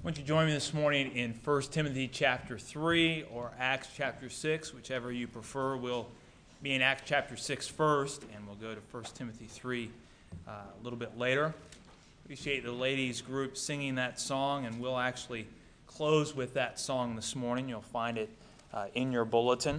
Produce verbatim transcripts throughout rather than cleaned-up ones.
Why don't you join me this morning in First Timothy chapter three or Acts chapter six, whichever you prefer. We'll be in Acts chapter six first, and we'll go to First Timothy three uh, a little bit later. Appreciate the ladies group singing that song, and we'll actually close with that song this morning. You'll find it uh, in your bulletin.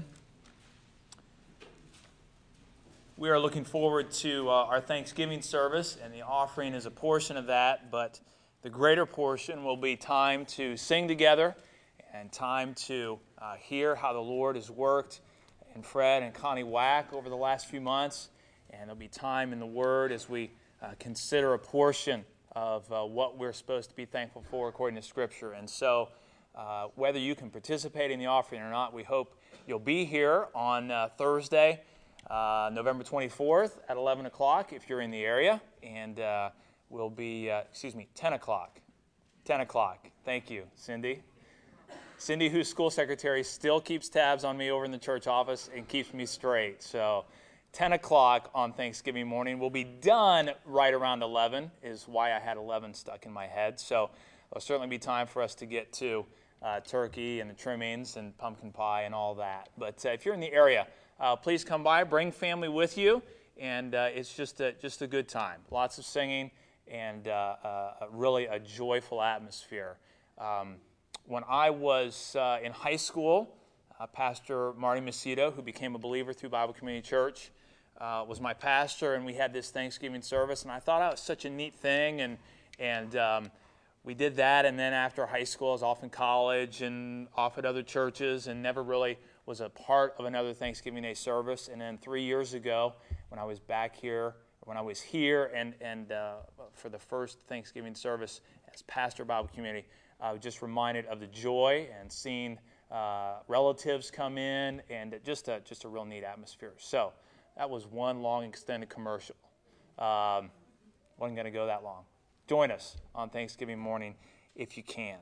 We are looking forward to uh, our Thanksgiving service, and the offering is a portion of that, but the greater portion will be time to sing together and time to uh, hear how the Lord has worked in Fred and Connie Wack over the last few months. And there'll be time in the Word as we uh, consider a portion of uh, what we're supposed to be thankful for according to Scripture. And so uh, whether you can participate in the offering or not, we hope you'll be here on uh, Thursday, uh, November twenty-fourth at eleven o'clock if you're in the area. And uh, will be, uh, excuse me, ten o'clock. ten o'clock. Thank you, Cindy. Cindy, who's school secretary, still keeps tabs on me over in the church office and keeps me straight. So ten o'clock on Thanksgiving morning. We'll be done right around eleven, is why I had eleven stuck in my head. So there'll certainly be time for us to get to uh, turkey and the trimmings and pumpkin pie and all that. But uh, if you're in the area, uh, please come by. Bring family with you. And uh, it's just a, just a good time. Lots of singing. And uh, uh, really a joyful atmosphere. Um, when I was uh, in high school, uh, Pastor Marty Macedo, who became a believer through Bible Community Church, uh, was my pastor, and we had this Thanksgiving service, and I thought that was such a neat thing, and and um, we did that, and then after high school, I was off in college and off at other churches, and never really was a part of another Thanksgiving Day service, and then three years ago, when I was back here, when I was here and, and uh, for the first Thanksgiving service as pastor of Bible Community, I was just reminded of the joy and seeing uh, relatives come in, and just a, just a real neat atmosphere. So that was one long extended commercial. Um, wasn't going to go that long. Join us on Thanksgiving morning if you can.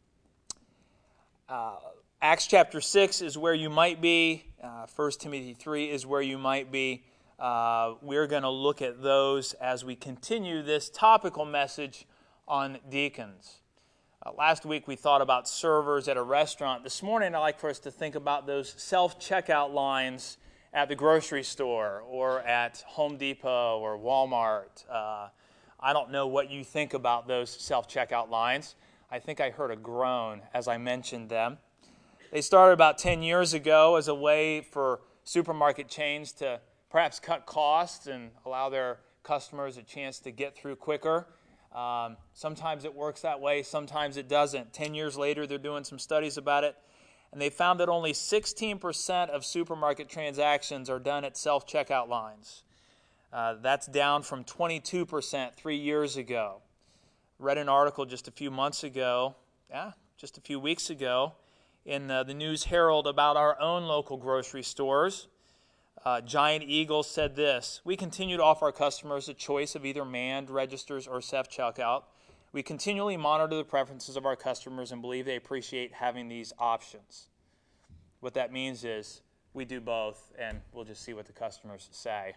Uh, Acts chapter six is where you might be. Uh, First Timothy three is where you might be. Uh, we're going to look at those as we continue this topical message on deacons. Uh, last week we thought about servers at a restaurant. This morning I'd like for us to think about those self-checkout lines at the grocery store or at Home Depot or Walmart. Uh, I don't know what you think about those self-checkout lines. I think I heard a groan as I mentioned them. They started about ten years ago as a way for supermarket chains to perhaps cut costs and allow their customers a chance to get through quicker. Um, sometimes it works that way, sometimes it doesn't. Ten years later, they're doing some studies about it, and they found that only sixteen percent of supermarket transactions are done at self-checkout lines. Uh, that's down from twenty-two percent three years ago. Read an article just a few months ago, yeah, just a few weeks ago, in uh, the News Herald about our own local grocery stores. Uh, Giant Eagle said this: "We continue to offer our customers a choice of either manned registers or self-checkout. We continually monitor the preferences of our customers and believe they appreciate having these options." What that means is we do both, and we'll just see what the customers say.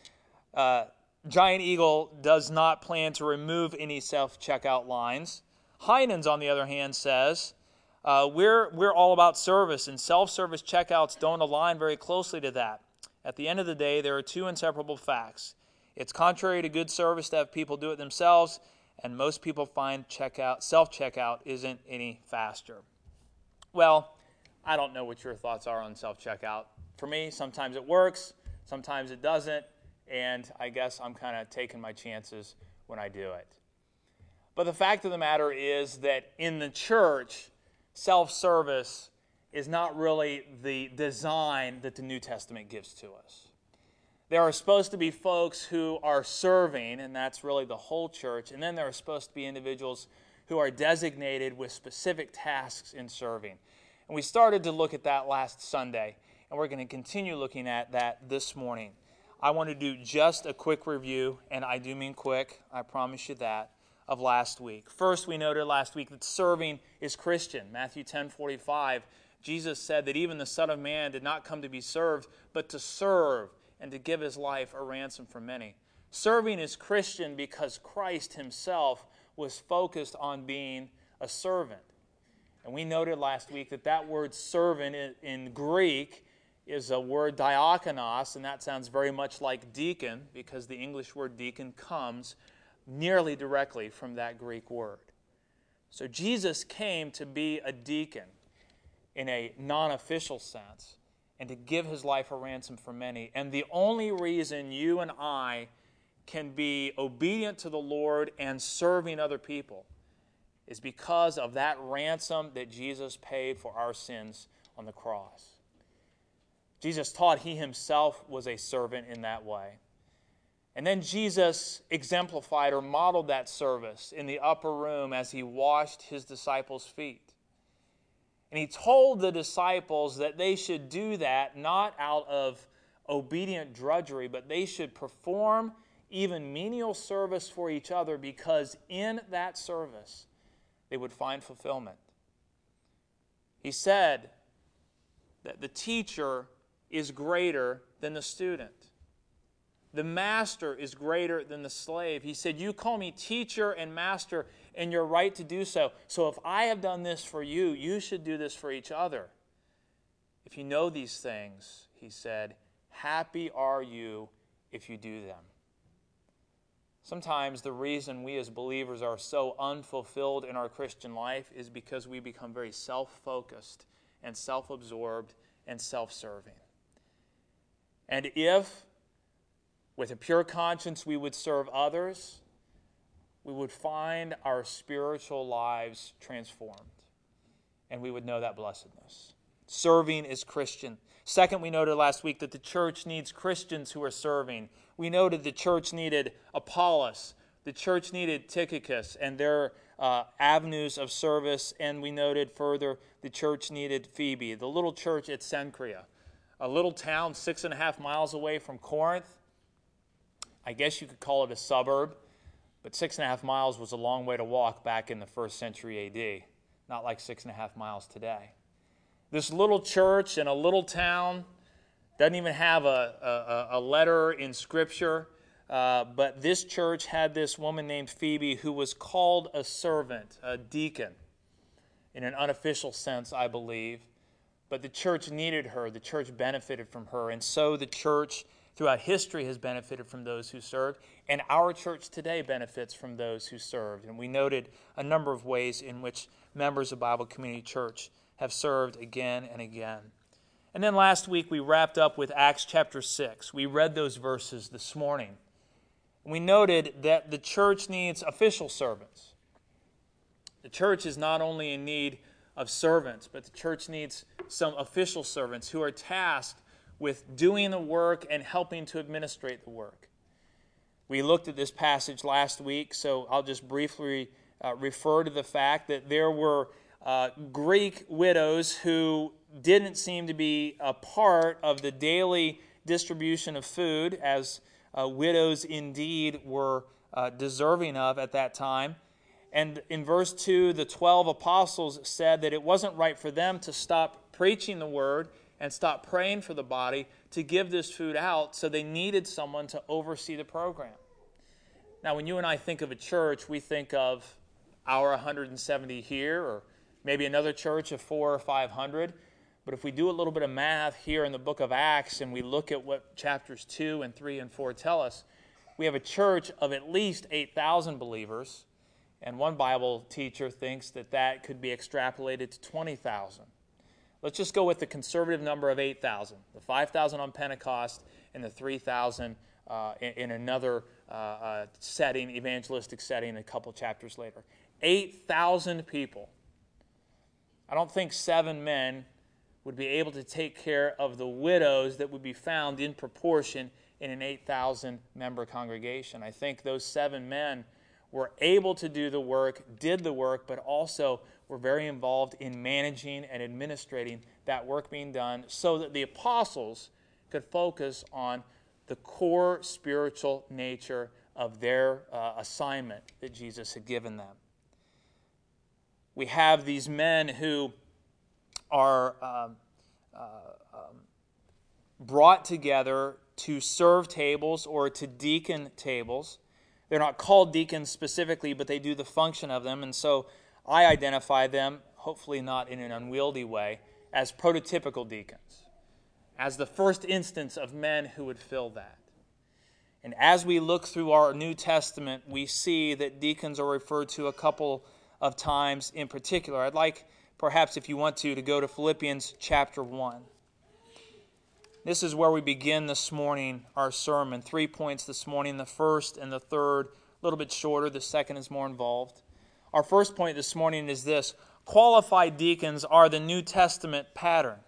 Uh, Giant Eagle does not plan to remove any self-checkout lines. Heinen's, on the other hand, says, uh, we're, we're all about service, and self-service checkouts don't align very closely to that. At the end of the day, there are two inseparable facts. It's contrary to good service to have people do it themselves, and most people find checkout, self-checkout isn't any faster. Well, I don't know what your thoughts are on self-checkout. For me, sometimes it works, sometimes it doesn't, and I guess I'm kind of taking my chances when I do it. But the fact of the matter is that in the church, self-service is not really the design that the New Testament gives to us. There are supposed to be folks who are serving, and that's really the whole church, and then there are supposed to be individuals who are designated with specific tasks in serving. And we started to look at that last Sunday, and we're going to continue looking at that this morning. I want to do just a quick review, and I do mean quick, I promise you that, of last week. First, we noted last week that serving is Christian. Matthew ten forty-five, Jesus said that even the Son of Man did not come to be served, but to serve and to give his life a ransom for many. Serving is Christian because Christ himself was focused on being a servant. And we noted last week that that word servant in, in Greek is a word diakonos, and that sounds very much like deacon because the English word deacon comes nearly directly from that Greek word. So Jesus came to be a deacon in a non-official sense and to give his life a ransom for many. And the only reason you and I can be obedient to the Lord and serving other people is because of that ransom that Jesus paid for our sins on the cross. Jesus taught he himself was a servant in that way. And then Jesus exemplified or modeled that service in the upper room as he washed his disciples' feet. And he told the disciples that they should do that not out of obedient drudgery, but they should perform even menial service for each other because in that service they would find fulfillment. He said that the teacher is greater than the student. The master is greater than the slave. He said, you call me teacher and master, and you're right to do so. So if I have done this for you, you should do this for each other. If you know these things, he said, happy are you if you do them. Sometimes the reason we as believers are so unfulfilled in our Christian life is because we become very self-focused and self-absorbed and self-serving. And if, with a pure conscience, we would serve others, we would find our spiritual lives transformed, and we would know that blessedness. Serving is Christian. Second, we noted last week that the church needs Christians who are serving. We noted the church needed Apollos, the church needed Tychicus and their uh, avenues of service, and we noted further the church needed Phoebe, the little church at Cenchrea, a little town six and a half miles away from Corinth. I guess you could call it a suburb, but six and a half miles was a long way to walk back in the first century A D, not like six and a half miles today. This little church in a little town doesn't even have a, a, a letter in Scripture, uh, but this church had this woman named Phoebe who was called a servant, a deacon, in an unofficial sense, I believe. But the church needed her. The church benefited from her. And so the church throughout history has benefited from those who served. And our church today benefits from those who served. And we noted a number of ways in which members of Bible Community Church have served again and again. And then last week we wrapped up with Acts chapter six. We read those verses this morning. We noted that the church needs official servants. The church is not only in need of servants, but the church needs some official servants who are tasked with doing the work and helping to administrate the work. We looked at this passage last week, so I'll just briefly uh, refer to the fact that there were uh, Greek widows who didn't seem to be a part of the daily distribution of food, as uh, widows indeed were uh, deserving of at that time. And in verse two, the twelve apostles said that it wasn't right for them to stop preaching the word and stop praying for the body to give this food out, so they needed someone to oversee the program. Now, when you and I think of a church, we think of our one hundred seventy here, or maybe another church of four or five hundred. But if we do a little bit of math here in the book of Acts and we look at what chapters two and three and four tell us, we have a church of at least eight thousand believers. And one Bible teacher thinks that that could be extrapolated to twenty thousand. Let's just go with the conservative number of eight thousand, the five thousand on Pentecost and the three thousand uh, in, in another uh, uh, setting, evangelistic setting, a couple chapters later. eight thousand people. I don't think seven men would be able to take care of the widows that would be found in proportion in an eight thousand member congregation. I think those seven men were able to do the work, did the work, but also were very involved in managing and administrating that work being done so that the apostles could focus on the core spiritual nature of their uh, assignment that Jesus had given them. We have these men who are um, uh, um, brought together to serve tables or to deacon tables. They're not called deacons specifically, but they do the function of them. And so I identify them, hopefully not in an unwieldy way, as prototypical deacons, as the first instance of men who would fill that. And as we look through our New Testament, we see that deacons are referred to a couple of times in particular. I'd like, perhaps if you want to, to go to Philippians chapter one. This is where we begin this morning our sermon. Three points this morning, the first and the third, a little bit shorter, the second is more involved. Our first point this morning is this: qualified deacons are the New Testament pattern.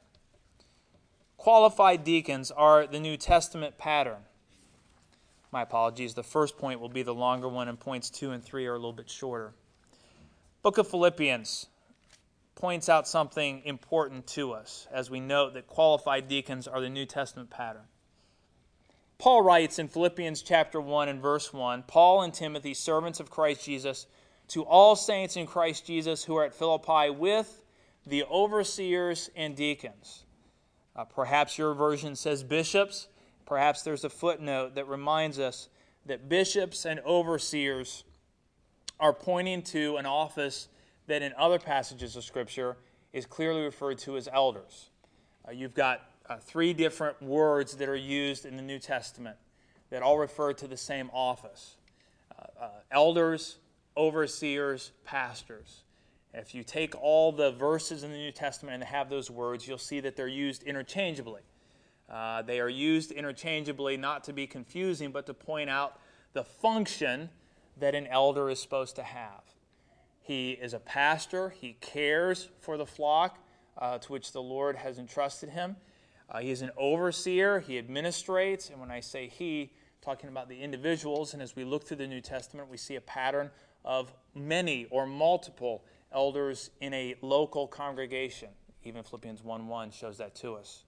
Qualified deacons are the New Testament pattern. My apologies, the first point will be the longer one, and points two and three are a little bit shorter. Book of Philippians points out something important to us as we note that qualified deacons are the New Testament pattern. Paul writes in Philippians chapter one and verse one, Paul and Timothy, servants of Christ Jesus, to all saints in Christ Jesus who are at Philippi with the overseers and deacons. Uh, perhaps your version says bishops. Perhaps there's a footnote that reminds us that bishops and overseers are pointing to an office that in other passages of Scripture is clearly referred to as elders. Uh, you've got uh, three different words that are used in the New Testament that all refer to the same office. Uh, uh, elders, overseers, pastors. If you take all the verses in the New Testament and have those words, you'll see that they're used interchangeably. Uh, they are used interchangeably not to be confusing, but to point out the function that an elder is supposed to have. He is a pastor. He cares for the flock uh, to which the Lord has entrusted him. Uh, he is an overseer. He administrates. And when I say he, talking about the individuals, and as we look through the New Testament, we see a pattern of many or multiple elders in a local congregation. Even Philippians one one shows that to us.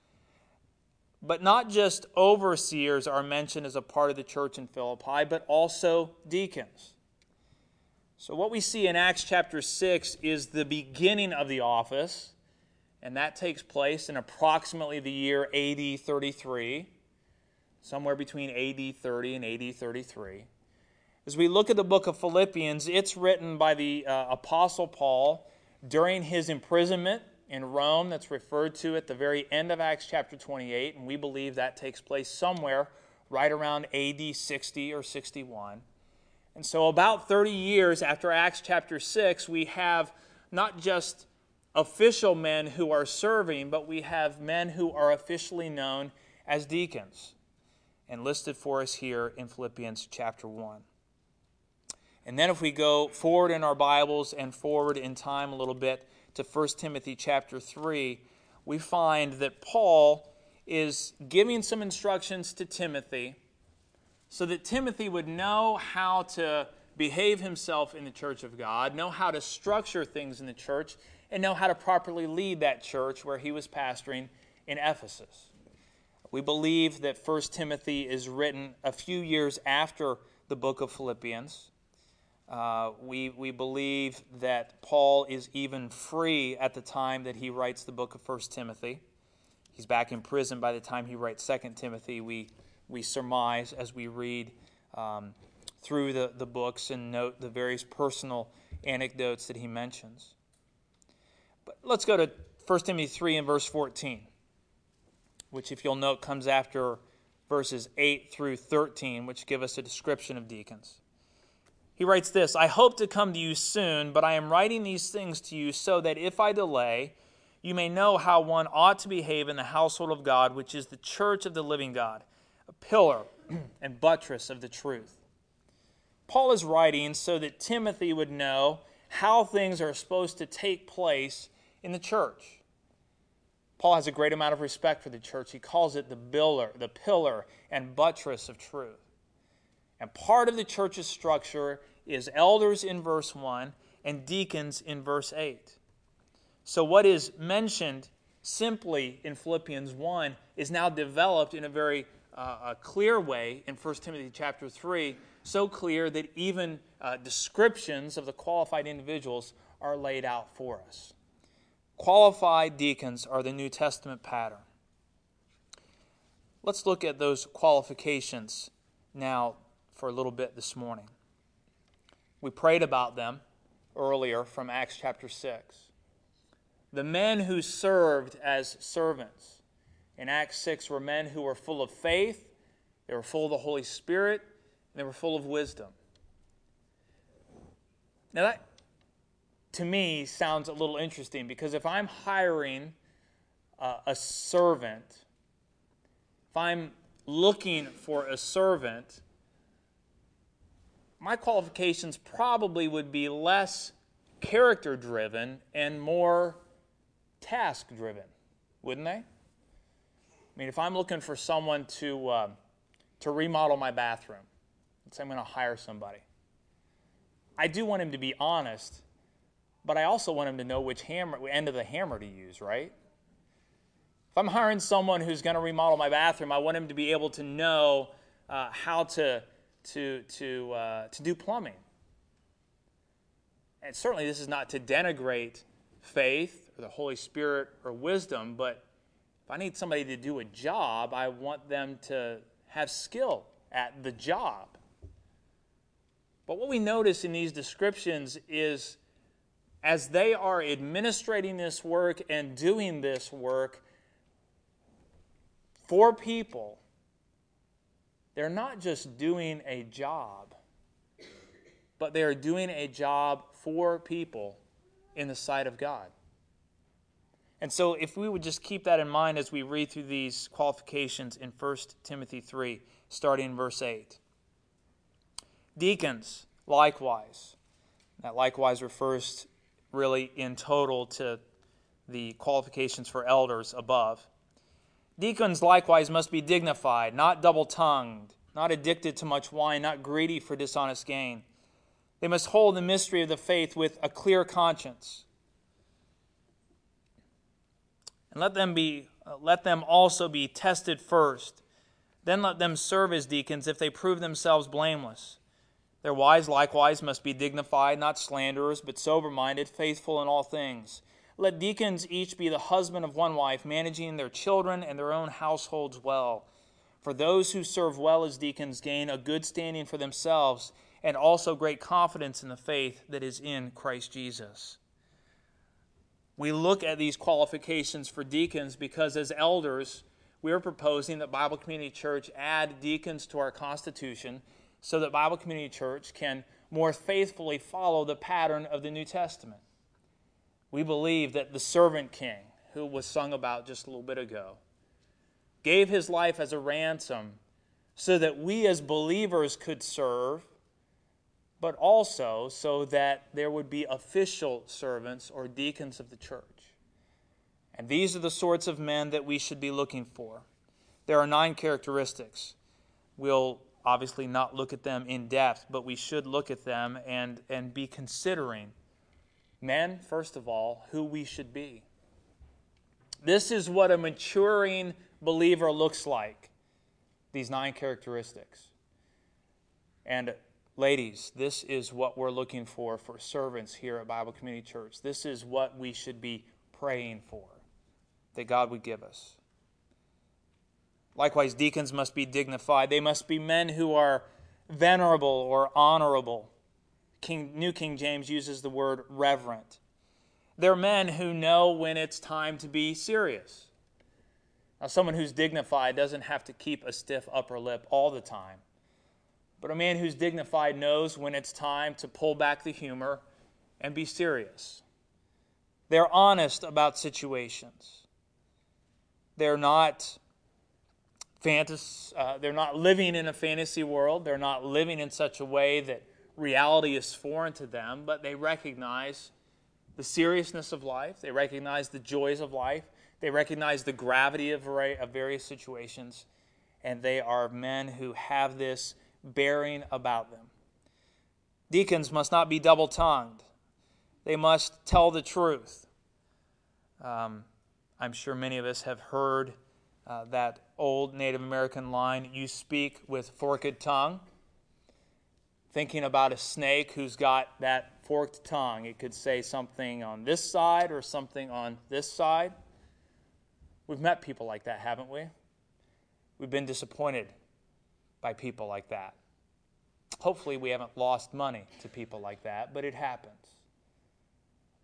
But not just overseers are mentioned as a part of the church in Philippi, but also deacons. So what we see in Acts chapter six is the beginning of the office, and that takes place in approximately the year A D thirty-three, somewhere between A D thirty and A D thirty-three. As we look at the book of Philippians, it's written by the uh, Apostle Paul during his imprisonment in Rome, that's referred to at the very end of Acts chapter twenty-eight, and we believe that takes place somewhere right around A D sixty or sixty-one. And so about thirty years after Acts chapter six, we have not just official men who are serving, but we have men who are officially known as deacons, and listed for us here in Philippians chapter one. And then if we go forward in our Bibles and forward in time a little bit to First Timothy chapter three, we find that Paul is giving some instructions to Timothy so that Timothy would know how to behave himself in the church of God, know how to structure things in the church, and know how to properly lead that church where he was pastoring in Ephesus. We believe that First Timothy is written a few years after the book of Philippians. Uh, we, we believe that Paul is even free at the time that he writes the book of First Timothy. He's back in prison by the time he writes Second Timothy. We, we surmise as we read um, through the, the books and note the various personal anecdotes that he mentions. But let's go to First Timothy three and verse fourteen, which, if you'll note, comes after verses eight through thirteen, which give us a description of deacons. He writes this, I hope to come to you soon, but I am writing these things to you so that if I delay, you may know how one ought to behave in the household of God, which is the church of the living God, a pillar and buttress of the truth. Paul is writing so that Timothy would know how things are supposed to take place in the church. Paul has a great amount of respect for the church. He calls it the pillar, the pillar and buttress of truth. And part of the church's structure is elders in verse one and deacons in verse eight. So what is mentioned simply in Philippians one is now developed in a very uh, a clear way in First Timothy chapter three, so clear that even uh, descriptions of the qualified individuals are laid out for us. Qualified deacons are the New Testament pattern. Let's look at those qualifications now for a little bit this morning. We prayed about them. earlier from Acts chapter six. The men who served as servants in Acts six were men who were full of faith, they were full of the Holy Spirit, and they were full of wisdom. Now that, to me, sounds a little interesting, because if I'm hiring uh, a servant, if I'm looking for a servant, my qualifications probably would be less character-driven and more task-driven, wouldn't they? I mean, if I'm looking for someone to uh, to remodel my bathroom, let's say I'm going to hire somebody, I do want him to be honest, but I also want him to know which hammer, end of the hammer to use, right? If I'm hiring someone who's going to remodel my bathroom, I want him to be able to know uh, how to to to uh, to do plumbing. And certainly, this is not to denigrate faith or the Holy Spirit or wisdom, but if I need somebody to do a job, I want them to have skill at the job. But what we notice in these descriptions is, as they are administrating this work and doing this work for people, they're not just doing a job, but they are doing a job for people in the sight of God. And so if we would just keep that in mind as we read through these qualifications in First Timothy three, starting in verse eight. Deacons, likewise. That likewise refers really in total to the qualifications for elders above. Deacons likewise must be dignified, not double-tongued, not addicted to much wine, not greedy for dishonest gain. They must hold the mystery of the faith with a clear conscience. And let them be, uh, let them also be tested first. Then let them serve as deacons if they prove themselves blameless. Their wives likewise must be dignified, not slanderers, but sober-minded, faithful in all things. Let deacons each be the husband of one wife, managing their children and their own households well. For those who serve well as deacons gain a good standing for themselves, and also great confidence in the faith that is in Christ Jesus. We look at these qualifications for deacons because as elders, we are proposing that Bible Community Church add deacons to our constitution so that Bible Community Church can more faithfully follow the pattern of the New Testament. We believe that the servant king, who was sung about just a little bit ago, gave his life as a ransom so that we as believers could serve, but also so that there would be official servants or deacons of the church. And these are the sorts of men that we should be looking for. There are nine characteristics. We'll obviously not look at them in depth, but we should look at them and, and be considering men, first of all, who we should be. This is what a maturing believer looks like, these nine characteristics. And ladies, this is what we're looking for for servants here at Bible Community Church. This is what we should be praying for, that God would give us. Likewise, deacons must be dignified. They must be men who are venerable or honorable. King, New King James uses the word reverent. They're men who know when it's time to be serious. Now, someone who's dignified doesn't have to keep a stiff upper lip all the time. But a man who's dignified knows when it's time to pull back the humor and be serious. They're honest about situations. They're not fantas- uh, they're not living in a fantasy world. They're not living in such a way that reality is foreign to them, but they recognize the seriousness of life. They recognize the joys of life. They recognize the gravity of, of various situations. And they are men who have this bearing about them. Deacons must not be double-tongued. They must tell the truth. Um, I'm sure many of us have heard uh, that old Native American line, "You speak with forked tongue." Thinking about a snake who's got that forked tongue. It could say something on this side or something on this side. We've met people like that, haven't we? We've been disappointed by people like that. Hopefully we haven't lost money to people like that, but it happens.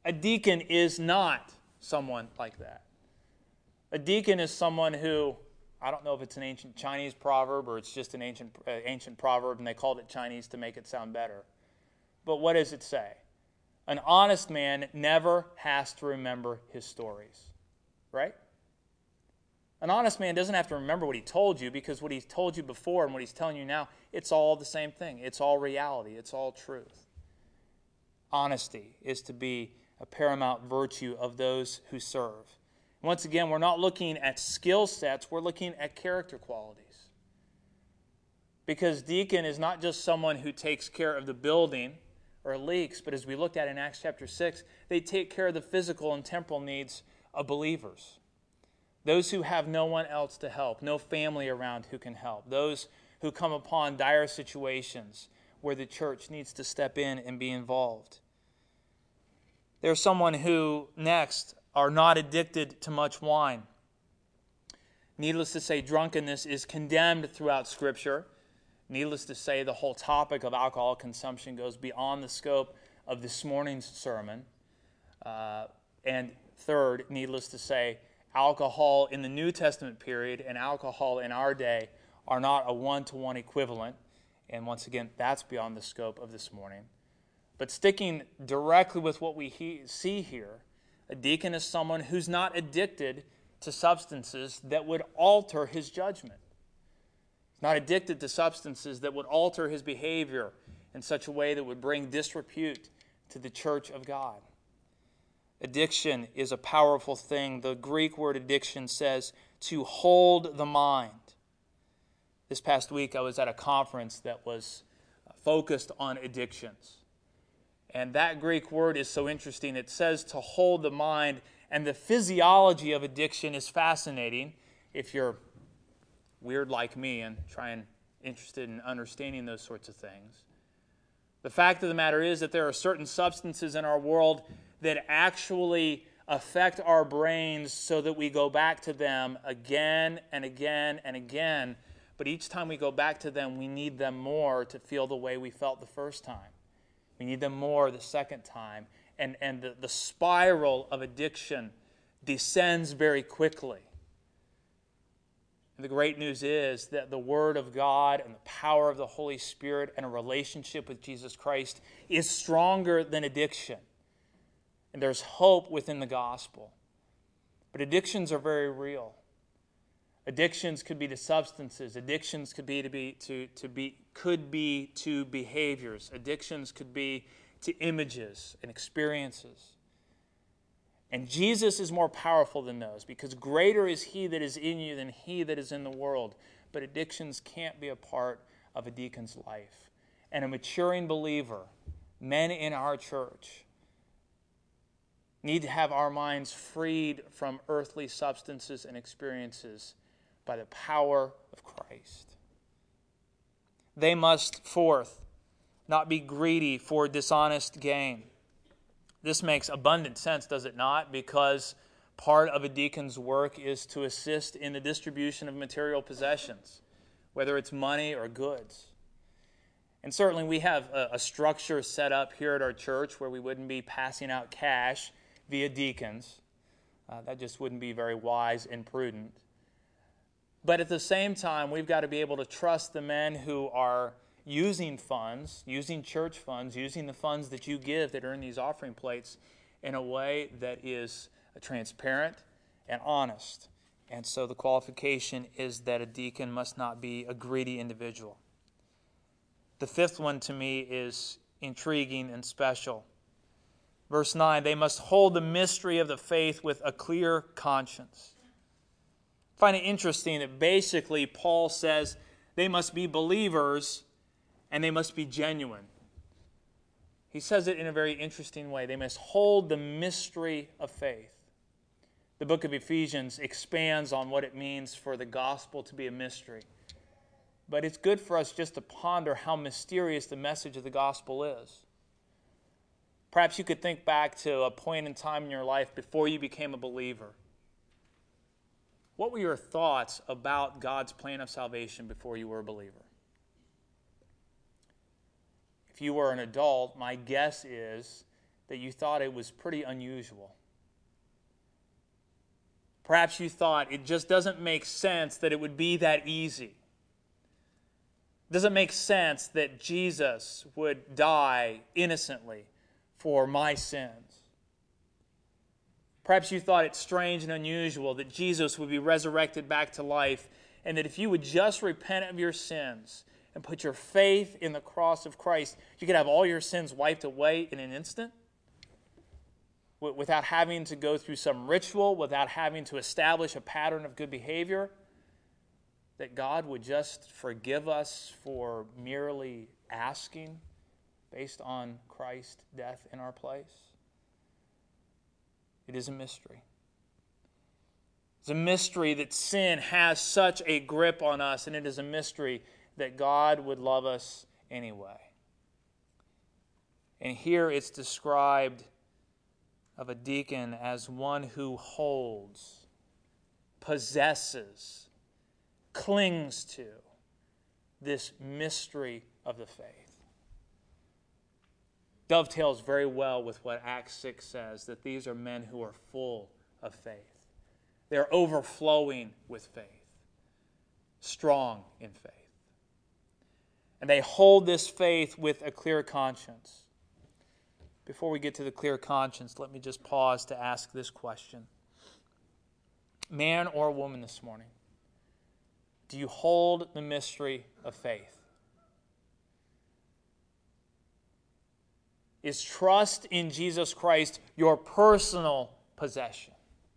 A deacon is not someone like that. A deacon is someone who, I don't know if it's an ancient Chinese proverb or it's just an ancient, uh, ancient proverb and they called it Chinese to make it sound better. But what does it say? An honest man never has to remember his stories, right? An honest man doesn't have to remember what he told you, because what he's told you before and what he's telling you now, it's all the same thing. It's all reality. It's all truth. Honesty is to be a paramount virtue of those who serve. Once again, we're not looking at skill sets, we're looking at character qualities. Because deacon is not just someone who takes care of the building or leaks, but as we looked at in Acts chapter six, they take care of the physical and temporal needs of believers. Those who have no one else to help, no family around who can help. Those who come upon dire situations where the church needs to step in and be involved. There's someone who, next, are not addicted to much wine. Needless to say, drunkenness is condemned throughout Scripture. Needless to say, the whole topic of alcohol consumption goes beyond the scope of this morning's sermon. Uh, and third, needless to say, alcohol in the New Testament period and alcohol in our day are not a one-to-one equivalent. And once again, that's beyond the scope of this morning. But sticking directly with what we he- see here, a deacon is someone who's not addicted to substances that would alter his judgment. He's not addicted to substances that would alter his behavior in such a way that would bring disrepute to the church of God. Addiction is a powerful thing. The Greek word addiction says to hold the mind. This past week I was at a conference that was focused on addictions. And that Greek word is so interesting. It says to hold the mind, and the physiology of addiction is fascinating if you're weird like me and trying interested in understanding those sorts of things. The fact of the matter is that there are certain substances in our world that actually affect our brains so that we go back to them again and again and again. But each time we go back to them, we need them more to feel the way we felt the first time. We need them more the second time. And, and the, the spiral of addiction descends very quickly. And the great news is that the Word of God and the power of the Holy Spirit and a relationship with Jesus Christ is stronger than addiction. And there's hope within the gospel. But addictions are very real. Addictions could be to substances. Addictions could be to be to, to be could be to behaviors. Addictions could be to images and experiences. And Jesus is more powerful than those, because greater is He that is in you than he that is in the world. But addictions can't be a part of a deacon's life. And a maturing believer, men in our church, need to have our minds freed from earthly substances and experiences by the power of Christ. They must, fourth, not be greedy for dishonest gain. This makes abundant sense, does it not? Because part of a deacon's work is to assist in the distribution of material possessions, whether it's money or goods. And certainly we have a, a structure set up here at our church where we wouldn't be passing out cash via deacons. Uh, that just wouldn't be very wise and prudent. But at the same time, we've got to be able to trust the men who are using funds, using church funds, using the funds that you give that are in these offering plates in a way that is transparent and honest. And so the qualification is that a deacon must not be a greedy individual. The fifth one to me is intriguing and special. Verse nine, they must hold the mystery of the faith with a clear conscience. I find it interesting that basically Paul says they must be believers and they must be genuine. He says it in a very interesting way. They must hold the mystery of faith. The book of Ephesians expands on what it means for the gospel to be a mystery. But it's good for us just to ponder how mysterious the message of the gospel is. Perhaps you could think back to a point in time in your life before you became a believer. What were your thoughts about God's plan of salvation before you were a believer? If you were an adult, my guess is that you thought it was pretty unusual. Perhaps you thought it just doesn't make sense that it would be that easy. It doesn't make sense that Jesus would die innocently for my sins. Perhaps you thought it strange and unusual that Jesus would be resurrected back to life, and that if you would just repent of your sins and put your faith in the cross of Christ, you could have all your sins wiped away in an instant, without having to go through some ritual, without having to establish a pattern of good behavior, that God would just forgive us for merely asking based on Christ's death in our place. It is a mystery. It's a mystery that sin has such a grip on us, and it is a mystery that God would love us anyway. And here it's described of a deacon as one who holds, possesses, clings to this mystery of the faith. Dovetails very well with what Acts six says, that these are men who are full of faith. They're overflowing with faith, strong in faith. And they hold this faith with a clear conscience. Before we get to the clear conscience, let me just pause to ask this question. Man or woman this morning, do you hold the mystery of faith? Is trust in Jesus Christ your personal possession?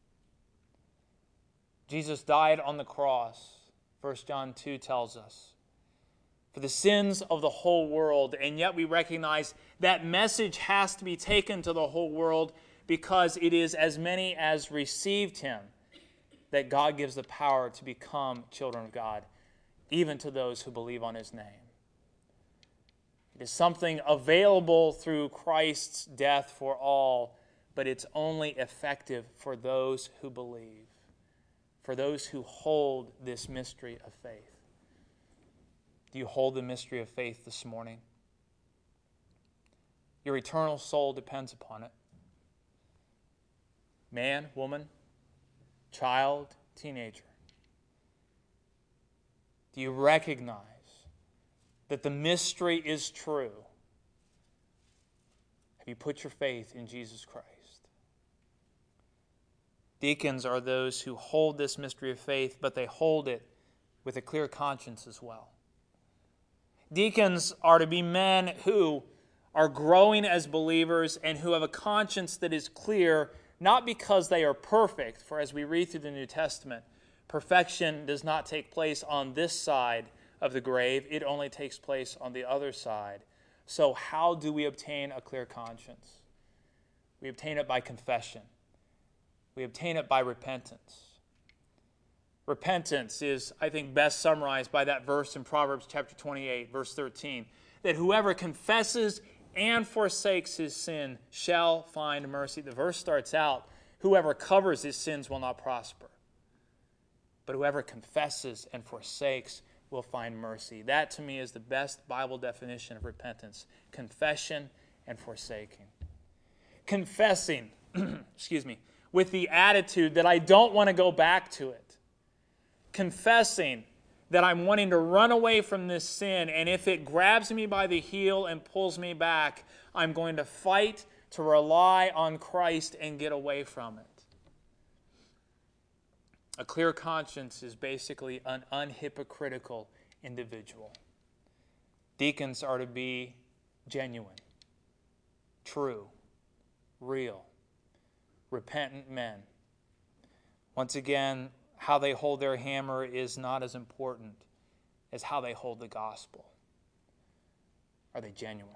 Jesus died on the cross, First John two tells us, for the sins of the whole world, and yet we recognize that message has to be taken to the whole world because it is as many as received him that God gives the power to become children of God, even to those who believe on his name. It is something available through Christ's death for all, but it's only effective for those who believe, for those who hold this mystery of faith. Do you hold the mystery of faith this morning? Your eternal soul depends upon it. Man, woman, child, teenager. Do you recognize that the mystery is true? Have you put your faith in Jesus Christ? Deacons are those who hold this mystery of faith, but they hold it with a clear conscience as well. Deacons are to be men who are growing as believers and who have a conscience that is clear, not because they are perfect, for as we read through the New Testament, perfection does not take place on this side of the grave. It only takes place on the other side. So how do we obtain a clear conscience? We obtain it by confession. We obtain it by repentance. Repentance is, I think, best summarized by that verse in Proverbs chapter twenty-eight, verse thirteen, that whoever confesses and forsakes his sin shall find mercy. The verse starts out, whoever covers his sins will not prosper, but whoever confesses and forsakes will find mercy. That, to me, is the best Bible definition of repentance: confession and forsaking. Confessing, excuse me, with the attitude that I don't want to go back to it. Confessing that I'm wanting to run away from this sin, and if it grabs me by the heel and pulls me back, I'm going to fight to rely on Christ and get away from it. A clear conscience is basically an unhypocritical individual. Deacons are to be genuine, true, real, repentant men. Once again, how they hold their hammer is not as important as how they hold the gospel. Are they genuine?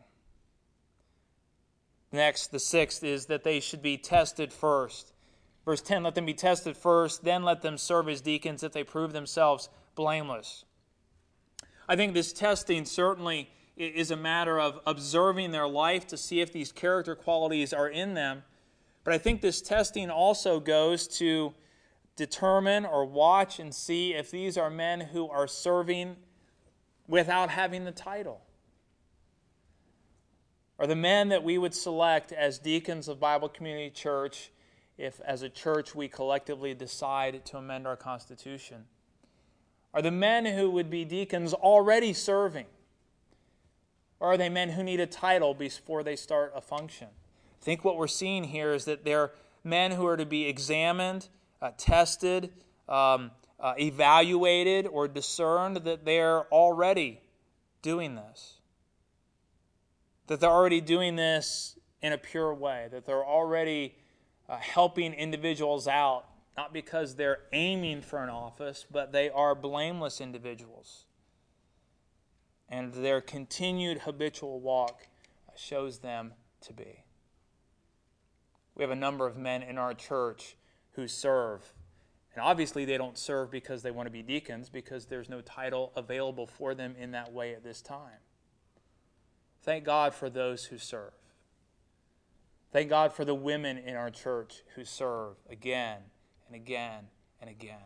Next, the sixth is that they should be tested first. Verse ten, let them be tested first, then let them serve as deacons if they prove themselves blameless. I think this testing certainly is a matter of observing their life to see if these character qualities are in them. But I think this testing also goes to determine or watch and see if these are men who are serving without having the title. are the men that we would select as deacons of Bible Community Church if, as a church, we collectively decide to amend our Constitution? Are the men who would be deacons already serving? Or are they men who need a title before they start a function? I think what we're seeing here is that they're men who are to be examined, uh, tested, um, uh, evaluated, or discerned that they're already doing this. That they're already doing this in a pure way. That they're already uh, helping individuals out, not because they're aiming for an office, but they are blameless individuals. And their continued habitual walk shows them to be. We have a number of men in our church who serve. And obviously they don't serve because they want to be deacons, because there's no title available for them in that way at this time. Thank God for those who serve. Thank God for the women in our church who serve again and again and again.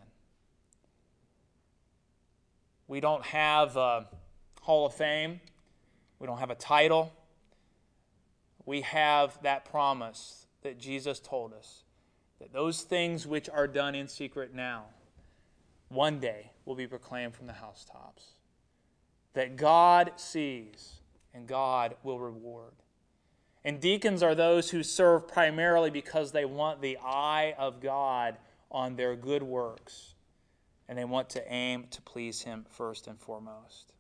We don't have a Hall of Fame. We don't have a title. We have that promise that Jesus told us, that those things which are done in secret now, one day will be proclaimed from the housetops. That God sees and God will reward. And deacons are those who serve primarily because they want the eye of God on their good works, and they want to aim to please Him first and foremost.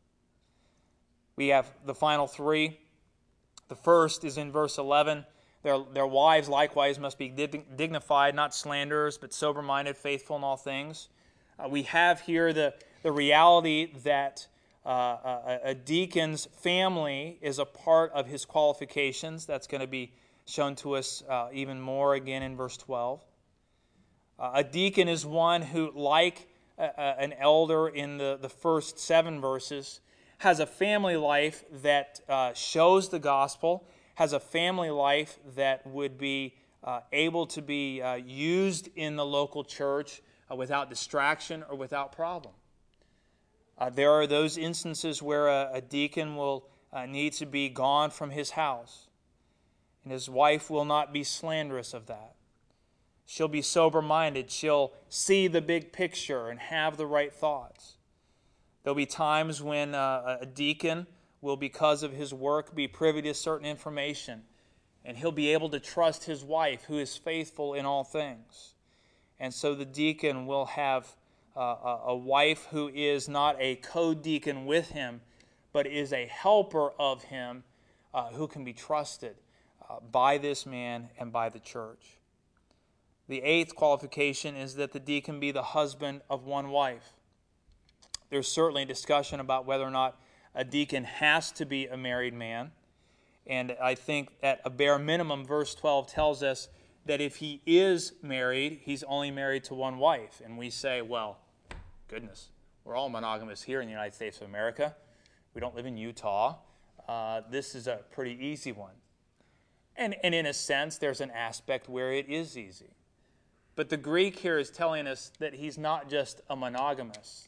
We have the final three. The first is in verse eleven. Their, their wives likewise must be dignified, not slanderers, but sober-minded, faithful in all things. Uh, we have here the, the reality that uh, a, a deacon's family is a part of his qualifications. That's going to be shown to us uh, even more again in verse twelve. Uh, a deacon is one who, like a, a, an elder in the, the first seven verses, has a family life that uh, shows the gospel, has a family life that would be uh, able to be uh, used in the local church uh, without distraction or without problem. Uh, there are those instances where a, a deacon will uh, need to be gone from his house, and his wife will not be slanderous of that. She'll be sober-minded. She'll see the big picture and have the right thoughts. There'll be times when uh, a deacon will, because of his work, be privy to certain information, and he'll be able to trust his wife, who is faithful in all things. And so the deacon will have uh, a, a wife who is not a co-deacon with him, but is a helper of him, uh, who can be trusted uh, by this man and by the church. The eighth qualification is that the deacon be the husband of one wife. There's certainly discussion about whether or not a deacon has to be a married man. And I think at a bare minimum, verse twelve tells us that if he is married, he's only married to one wife. And we say, well, goodness, we're all monogamous here in the United States of America. We don't live in Utah. Uh, this is a pretty easy one. And, and in a sense, there's an aspect where it is easy. But the Greek here is telling us that he's not just a monogamous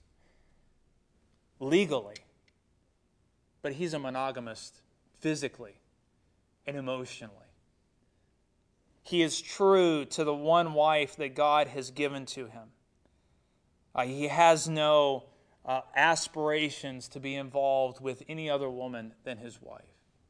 legally, but he's a monogamist physically and emotionally. He is true to the one wife that God has given to him. Uh, he has no uh, aspirations to be involved with any other woman than his wife.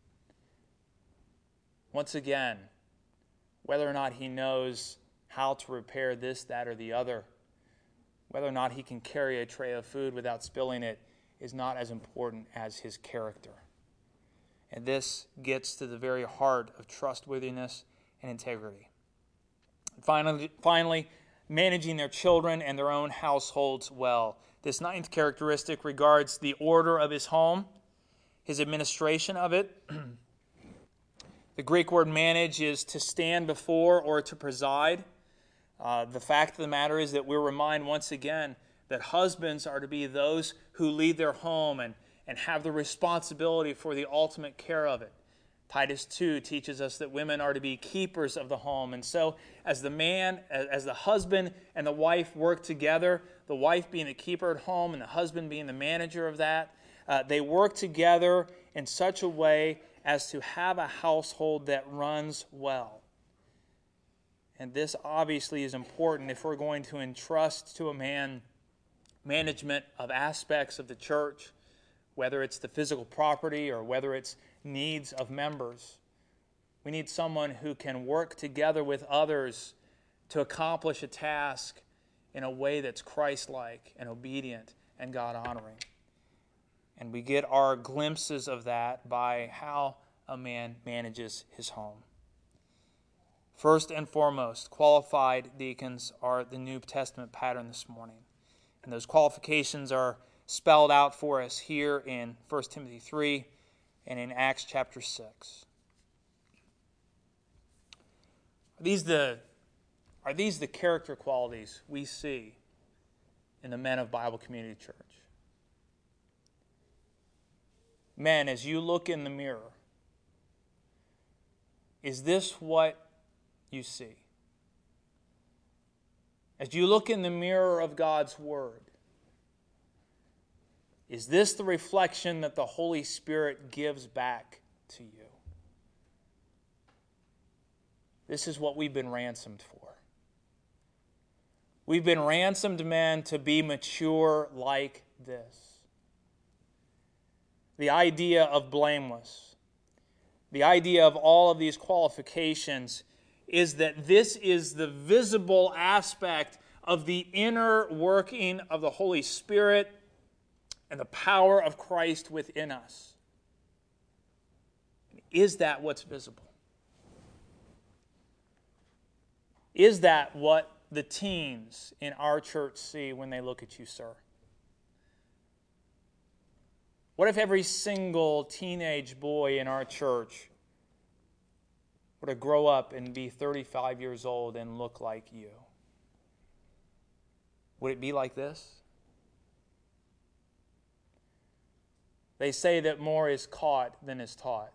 Once again, whether or not he knows how to repair this, that, or the other, whether or not he can carry a tray of food without spilling it, is not as important as his character. And this gets to the very heart of trustworthiness and integrity. Finally, finally, managing their children and their own households well. This ninth characteristic regards the order of his home, his administration of it. The Greek word manage is to stand before or to preside. Uh, the fact of the matter is that we're reminded once again that husbands are to be those who lead their home and, and have the responsibility for the ultimate care of it. Titus two teaches us that women are to be keepers of the home. And so as the man, as the husband and the wife work together, the wife being the keeper at home and the husband being the manager of that, uh, they work together in such a way as to have a household that runs well. And this obviously is important if we're going to entrust to a man management of aspects of the church, whether it's the physical property or whether it's needs of members. We need someone who can work together with others to accomplish a task in a way that's Christ-like and obedient and God-honoring. And we get our glimpses of that by how a man manages his home. First and foremost, qualified deacons are the New Testament pattern this morning. And those qualifications are spelled out for us here in First Timothy three and in Acts chapter six. Are these the, are these the character qualities we see in the men of Bible Community Church? Men, as you look in the mirror, is this what you see? As you look in the mirror of God's Word, is this the reflection that the Holy Spirit gives back to you? This is what we've been ransomed for. We've been ransomed, men, to be mature like this. The idea of blameless, the idea of all of these qualifications is that this is the visible aspect of the inner working of the Holy Spirit and the power of Christ within us. Is that what's visible? Is that what the teens in our church see when they look at you, sir? What if every single teenage boy in our church were to grow up and be thirty-five years old and look like you? Would it be like this? They say that more is caught than is taught.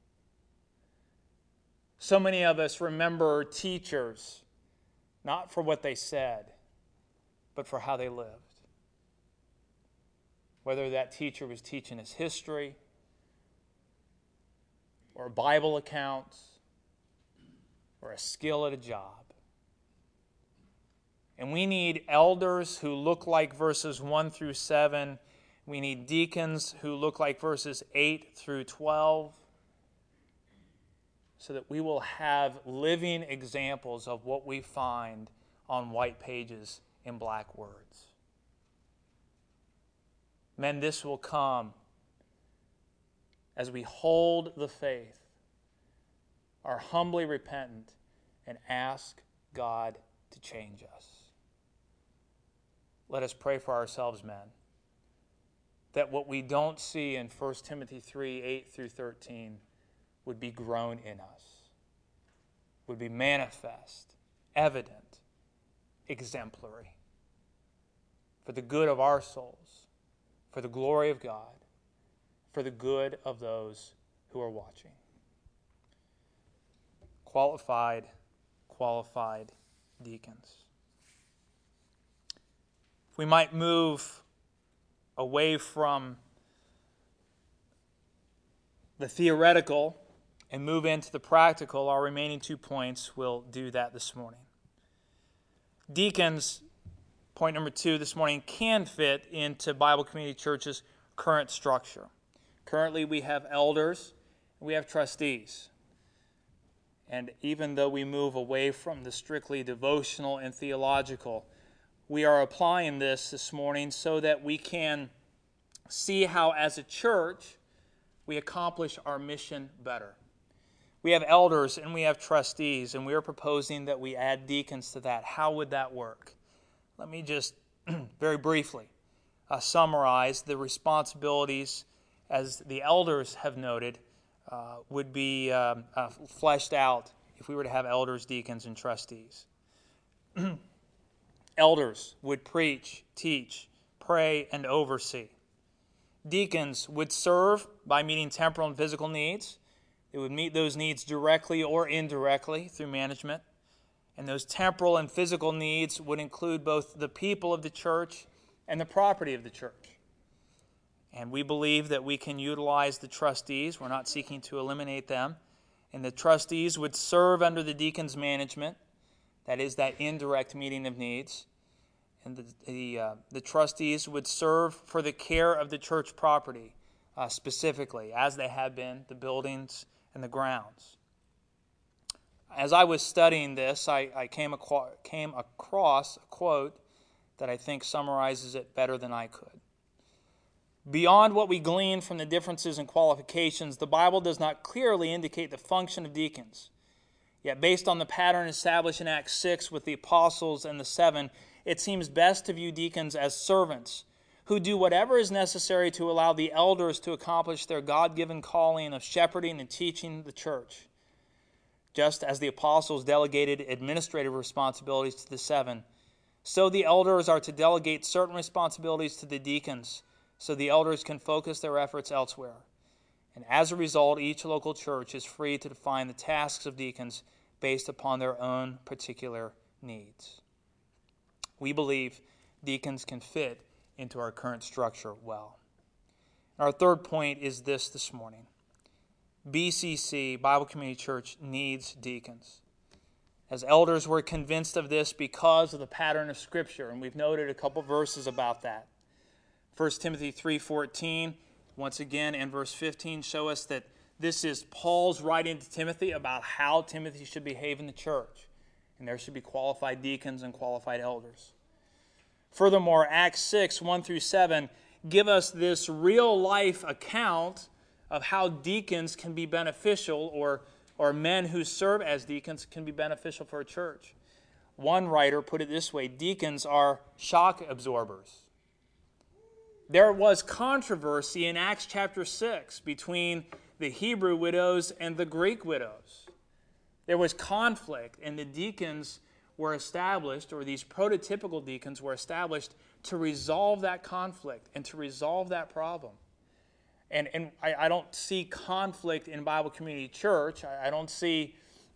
So many of us remember teachers, not for what they said, but for how they lived. Whether that teacher was teaching us history or Bible accounts or a skill at a job. And we need elders who look like verses one through seven. We need deacons who look like verses eight through twelve, so that we will have living examples of what we find on white pages in black words. Men, this will come as we hold the faith, are humbly repentant, and ask God to change us. Let us pray for ourselves, men, that what we don't see in First Timothy three, eight through thirteen would be grown in us, would be manifest, evident, exemplary, for the good of our souls, for the glory of God, for the good of those who are watching. Qualified, qualified deacons. If we might move away from the theoretical and move into the practical, our remaining two points will do that this morning. Deacons, point number two this morning, can fit into Bible Community Church's current structure. Currently, we have elders, we have trustees. And even though we move away from the strictly devotional and theological, we are applying this this morning so that we can see how, as a church, we accomplish our mission better. We have elders and we have trustees, and we are proposing that we add deacons to that. How would that work? Let me just very briefly uh, summarize the responsibilities, as the elders have noted, uh, would be um, uh, fleshed out if we were to have elders, deacons, and trustees. Elders would preach, teach, pray, and oversee. Deacons would serve by meeting temporal and physical needs. They would meet those needs directly or indirectly through management. And those temporal and physical needs would include both the people of the church and the property of the church. And we believe that we can utilize the trustees. We're not seeking to eliminate them. And the trustees would serve under the deacon's management. That is that indirect meeting of needs. And the, the, uh, the trustees would serve for the care of the church property, uh, specifically, as they have been, the buildings and the grounds. As I was studying this, I, I came, aqua, came across a quote that I think summarizes it better than I could. Beyond what we glean from the differences in qualifications, the Bible does not clearly indicate the function of deacons. Yet based on the pattern established in Acts six with the apostles and the seven, it seems best to view deacons as servants who do whatever is necessary to allow the elders to accomplish their God-given calling of shepherding and teaching the church. Just as the apostles delegated administrative responsibilities to the seven, so the elders are to delegate certain responsibilities to the deacons, so the elders can focus their efforts elsewhere. And as a result, each local church is free to define the tasks of deacons based upon their own particular needs. We believe deacons can fit into our current structure well. Our third point is this this morning. B C C, Bible Community Church, needs deacons. As elders, we're convinced of this because of the pattern of Scripture, and we've noted a couple verses about that. First Timothy three fourteen, once again, and verse fifteen show us that this is Paul's writing to Timothy about how Timothy should behave in the church. And there should be qualified deacons and qualified elders. Furthermore, Acts six, one through seven, give us this real-life account of how deacons can be beneficial, or, or men who serve as deacons can be beneficial for a church. One writer put it this way: deacons are shock absorbers. There was controversy in Acts chapter six between the Hebrew widows and the Greek widows. There was conflict, and the deacons were established, or these prototypical deacons were established to resolve that conflict and to resolve that problem. And, and I, I don't see conflict in Bible Community Church. I, I don't see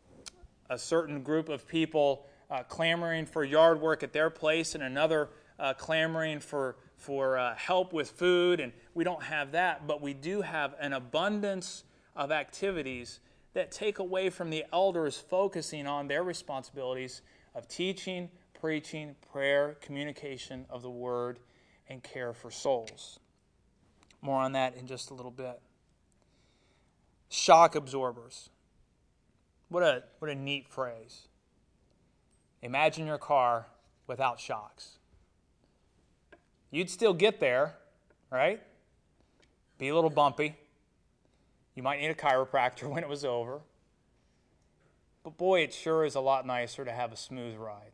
a certain group of people uh, clamoring for yard work at their place and another uh, clamoring for, for uh, help with food. And we don't have that, but we do have an abundance of activities that take away from the elders focusing on their responsibilities of teaching, preaching, prayer, communication of the Word, and care for souls. More on that in just a little bit. Shock absorbers. What a, what a neat phrase. Imagine your car without shocks. You'd still get there, right? Be a little bumpy. You might need a chiropractor when it was over. But boy, it sure is a lot nicer to have a smooth ride.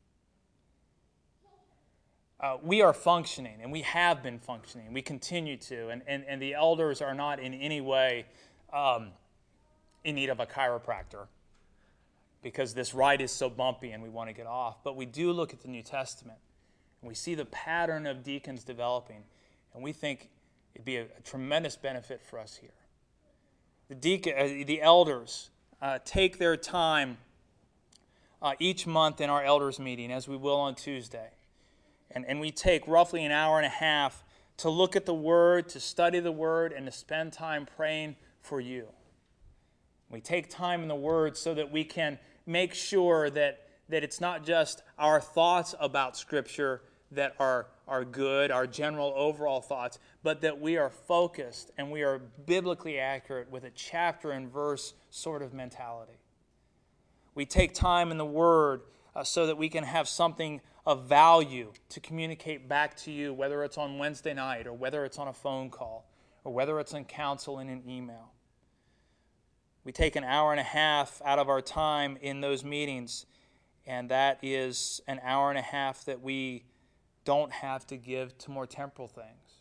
Uh, we are functioning, and we have been functioning. We continue to, and, and, and the elders are not in any way um, in need of a chiropractor because this ride is so bumpy and we want to get off. But we do look at the New Testament, and we see the pattern of deacons developing, and we think it'd be a, a tremendous benefit for us here. The deacon, uh, the elders uh, take their time uh, each month in our elders meeting, as we will on Tuesday. And, and we take roughly an hour and a half to look at the Word, to study the Word, and to spend time praying for you. We take time in the Word so that we can make sure that, that it's not just our thoughts about Scripture that are, are good, our general overall thoughts, but that we are focused and we are biblically accurate with a chapter and verse sort of mentality. We take time in the Word uh, so that we can have something of value to communicate back to you, whether it's on Wednesday night or whether it's on a phone call or whether it's in counsel in an email. We take an hour and a half out of our time in those meetings, and that is an hour and a half that we don't have to give to more temporal things.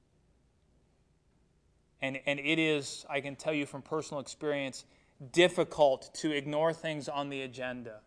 And, and it is, I can tell you from personal experience, difficult to ignore things on the agenda,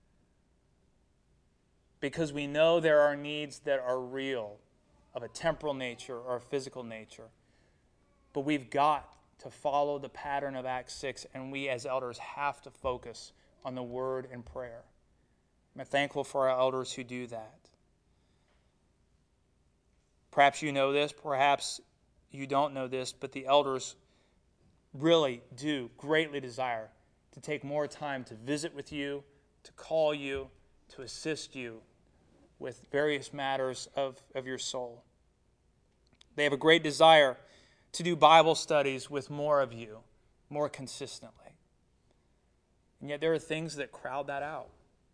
because we know there are needs that are real, of a temporal nature or a physical nature. But we've got to follow the pattern of Acts six, and we as elders have to focus on the Word and prayer. I'm thankful for our elders who do that. Perhaps you know this, perhaps you don't know this, but the elders really do greatly desire to take more time to visit with you, to call you, to assist you with various matters of, of your soul. They have a great desire to do Bible studies with more of you, more consistently. And yet there are things that crowd that out.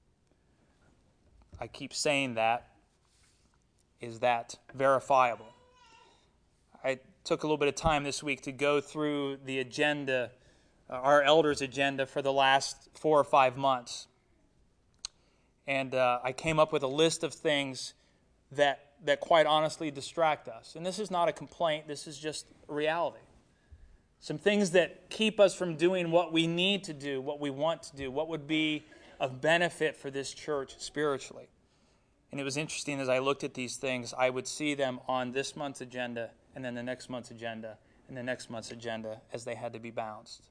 I keep saying that. Is that verifiable? I took a little bit of time this week to go through the agenda, uh, our elders' agenda for the last four or five months. And uh, I came up with a list of things that that quite honestly distract us. And this is not a complaint, this is just a reality. Some things that keep us from doing what we need to do, what we want to do, what would be of benefit for this church spiritually. And it was interesting as I looked at these things, I would see them on this month's agenda, and then the next month's agenda, and the next month's agenda as they had to be bounced.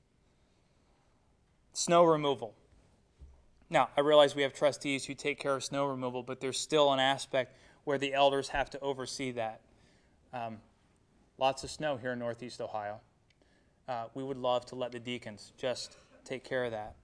Snow removal. Now, I realize we have trustees who take care of snow removal, but there's still an aspect where the elders have to oversee that. Um, lots of snow here in Northeast Ohio. Uh, we would love to let the deacons just take care of that.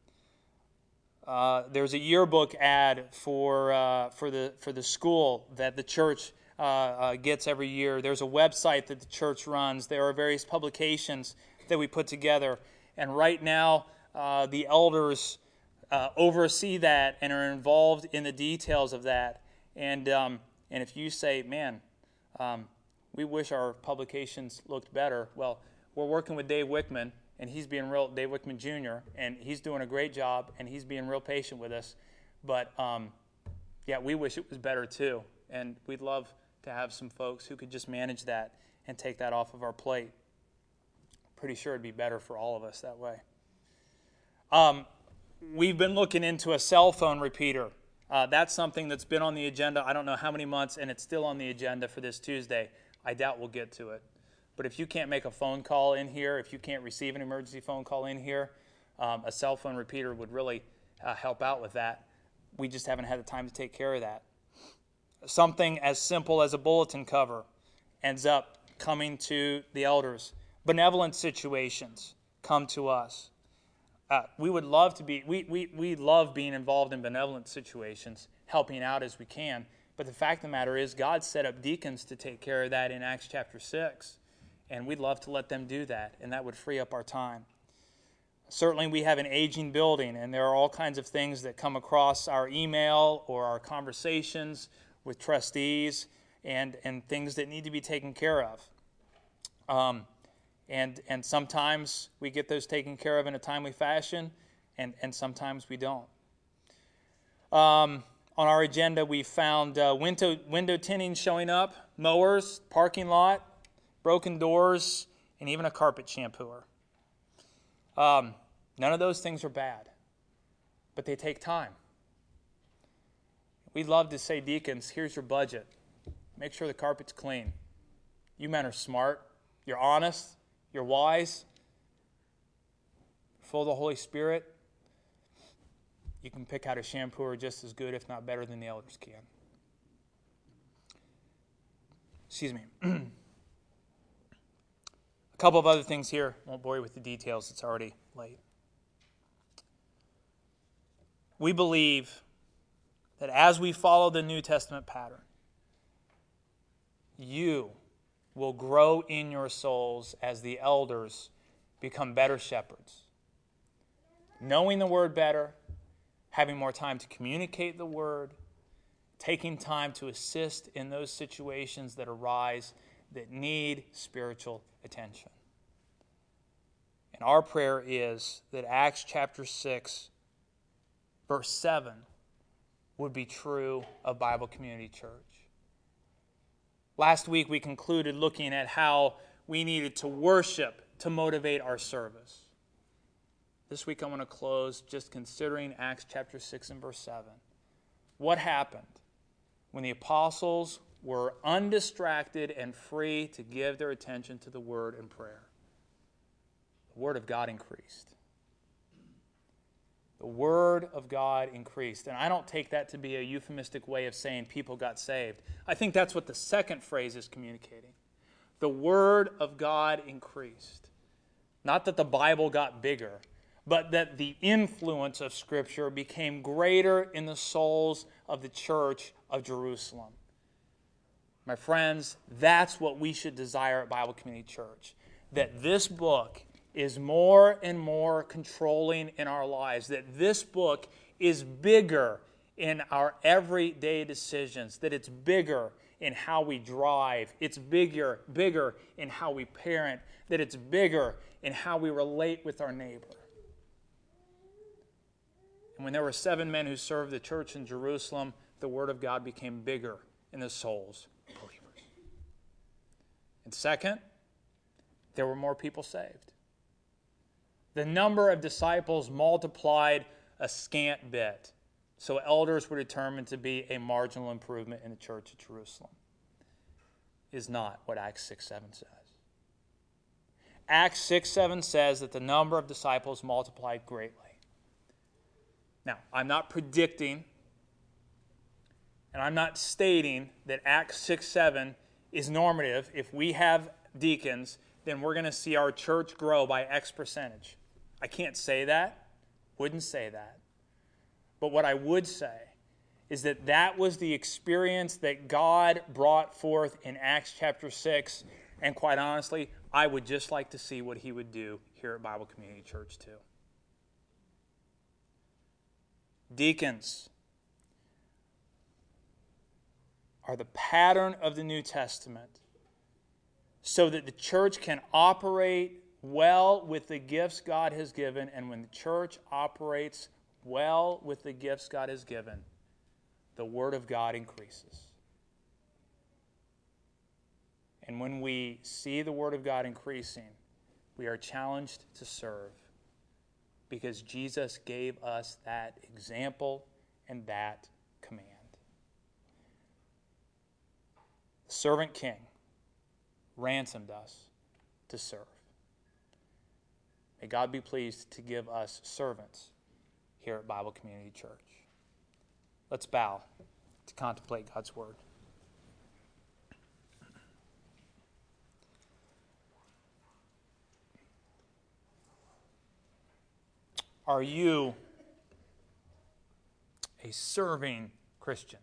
Uh, there's a yearbook ad for uh, for the for the school that the church uh, uh, gets every year. There's a website that the church runs. There are various publications that we put together, and right now uh, the elders uh, oversee that and are involved in the details of that. And um, and if you say, man, um, we wish our publications looked better, well, we're working with Dave Wickman, and he's being real, Dave Wickman Junior, and he's doing a great job, and he's being real patient with us. But um, yeah, we wish it was better too, and we'd love to have some folks who could just manage that and take that off of our plate. Pretty sure it'd be better for all of us that way. Um, we've been looking into a cell phone repeater. Uh, that's something that's been on the agenda, I don't know how many months, and it's still on the agenda for this Tuesday. I doubt we'll get to it. But if you can't make a phone call in here, if you can't receive an emergency phone call in here, um, a cell phone repeater would really uh, help out with that. We just haven't had the time to take care of that. Something as simple as a bulletin cover ends up coming to the elders. Benevolent situations come to us. Uh, we would love to be, we, we, we love being involved in benevolent situations, helping out as we can. But the fact of the matter is, God set up deacons to take care of that in Acts chapter six. And we'd love to let them do that, and that would free up our time. Certainly we have an aging building, and there are all kinds of things that come across our email or our conversations with trustees and, and things that need to be taken care of. Um, and, and sometimes we get those taken care of in a timely fashion, and, and sometimes we don't. Um, on our agenda, we found uh, window, window tinting showing up, mowers, parking lot, broken doors, and even a carpet shampooer. Um, none of those things are bad, but they take time. We'd love to say, deacons, here's your budget. Make sure the carpet's clean. You men are smart. You're honest. You're wise. Full of the Holy Spirit. You can pick out a shampooer just as good, if not better, than the elders can. Excuse me. A couple of other things here. Won't bore you with the details. It's already late. We believe that as we follow the New Testament pattern, you will grow in your souls as the elders become better shepherds. Knowing the Word better, having more time to communicate the Word, taking time to assist in those situations that arise that need spiritual attention. And our prayer is that Acts chapter six, verse seven, would be true of Bible Community Church. Last week we concluded looking at how we needed to worship to motivate our service. This week I want to close just considering Acts chapter six and verse seven. What happened when the apostles were undistracted and free to give their attention to the Word and prayer? The Word of God increased. The Word of God increased. And I don't take that to be a euphemistic way of saying people got saved. I think that's what the second phrase is communicating. The Word of God increased. Not that the Bible got bigger, but that the influence of Scripture became greater in the souls of the church of Jerusalem. My friends, that's what we should desire at Bible Community Church. That this book is more and more controlling in our lives. That this book is bigger in our everyday decisions. That it's bigger in how we drive. It's bigger, bigger in how we parent. That it's bigger in how we relate with our neighbor. And when there were seven men who served the church in Jerusalem, the Word of God became bigger in the souls of believers. And second, there were more people saved. The number of disciples multiplied a scant bit. So elders were determined to be a marginal improvement in the church of Jerusalem. Is not what Acts six seven says. Acts six seven says that the number of disciples multiplied greatly. Now, I'm not predicting, and I'm not stating that Acts six seven is normative. If we have deacons, then we're going to see our church grow by X percentage. I can't say that, wouldn't say that. But what I would say is that that was the experience that God brought forth in Acts chapter six, and quite honestly, I would just like to see what he would do here at Bible Community Church too. Deacons are the pattern of the New Testament so that the church can operate well with the gifts God has given. And when the church operates well with the gifts God has given, the Word of God increases. And when we see the Word of God increasing, we are challenged to serve, because Jesus gave us that example and that command. The servant king ransomed us to serve. May God be pleased to give us servants here at Bible Community Church. Let's bow to contemplate God's Word. Are you a serving Christian?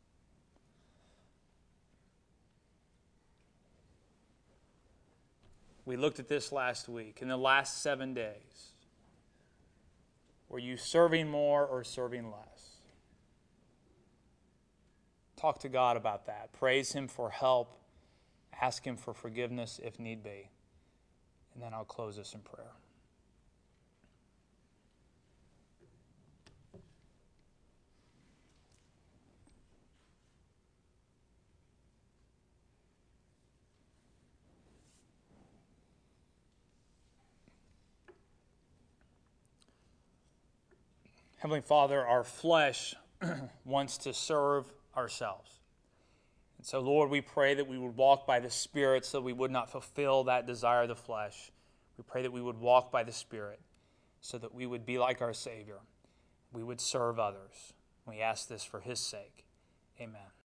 We looked at this last week. In the last seven days, were you serving more or serving less? Talk to God about that. Praise Him for help. Ask Him for forgiveness if need be. And then I'll close this in prayer. Heavenly Father, our flesh wants to serve ourselves. And so, Lord, we pray that we would walk by the Spirit so we would not fulfill that desire of the flesh. We pray that we would walk by the Spirit so that we would be like our Savior. We would serve others. We ask this for His sake. Amen.